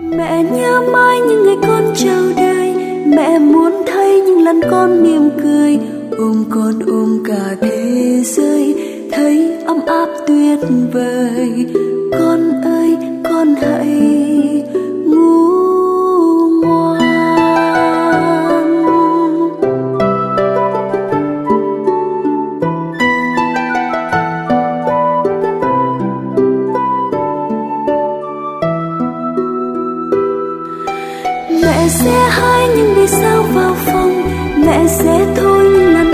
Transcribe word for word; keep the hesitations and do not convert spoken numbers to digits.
Mẹ nhớ mãi những ngày con chào đời, mẹ muốn thấy những lần con mỉm cười, ôm con ôm cả thế giới, thấy ấm áp tuyệt vời. Con ơi con hãy ngủ ngoan. Mẹ sẽ hái những vì sao vào phòng, mẹ sẽ thôi những lần